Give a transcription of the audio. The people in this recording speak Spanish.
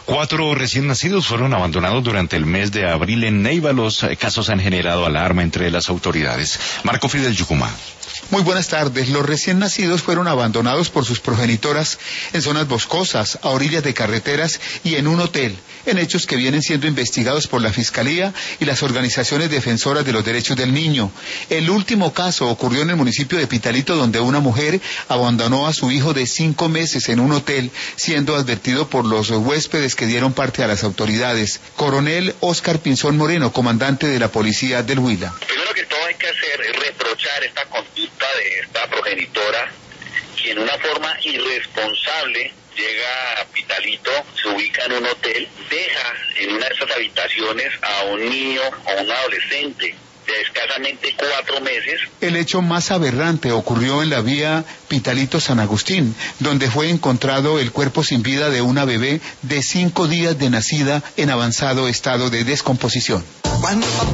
4 recién nacidos fueron abandonados durante el mes de abril en Neiva. Los casos han generado alarma entre las autoridades. Marco Fidel, Yucumá. Muy buenas tardes. Los recién nacidos fueron abandonados por sus progenitoras en zonas boscosas, a orillas de carreteras y en un hotel, en hechos que vienen siendo investigados por la Fiscalía y las organizaciones defensoras de los derechos del niño. El último caso ocurrió en el municipio de Pitalito, donde una mujer abandonó a su hijo de 5 meses en un hotel, siendo advertido por los huéspedes que dieron parte a las autoridades. Coronel Óscar Pinzón Moreno, comandante de la policía del Huila. Primero que todo hay que hacer es reprochar esta conducta de esta progenitora, que en una forma irresponsable llega a Pitalito, se ubica en un hotel, deja en una de esas habitaciones a un niño o un adolescente de escasamente 4 meses. El hecho más aberrante ocurrió en la vía Pitalito-San Agustín, donde fue encontrado el cuerpo sin vida de una bebé de 5 días de nacida en avanzado estado de descomposición.